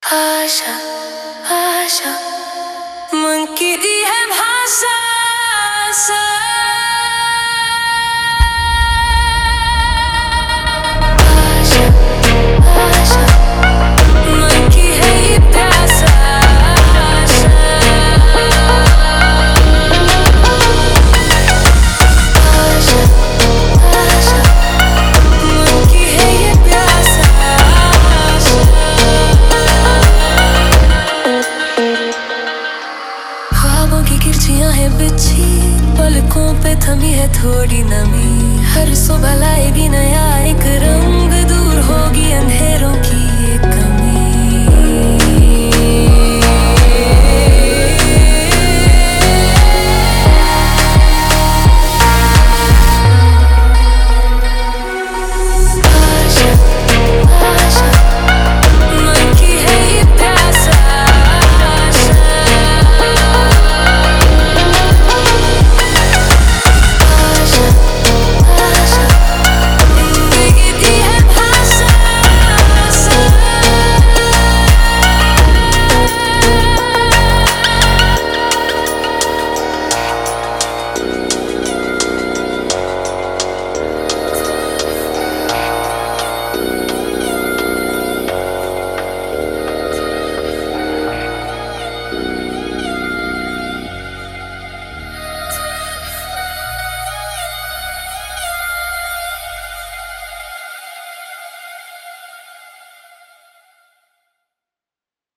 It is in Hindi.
आशा आशा मन की दी है भाषा आशा आशा आशा मन की है ये प्यासा आशा आशा आशा मन की है ये प्यासा ख्वाबों की किरचियां है बिछी पलकों पे थमी है थोड़ी नमी हर सुबह लाएगी नया एक रंग दूर होगी अंधेरों की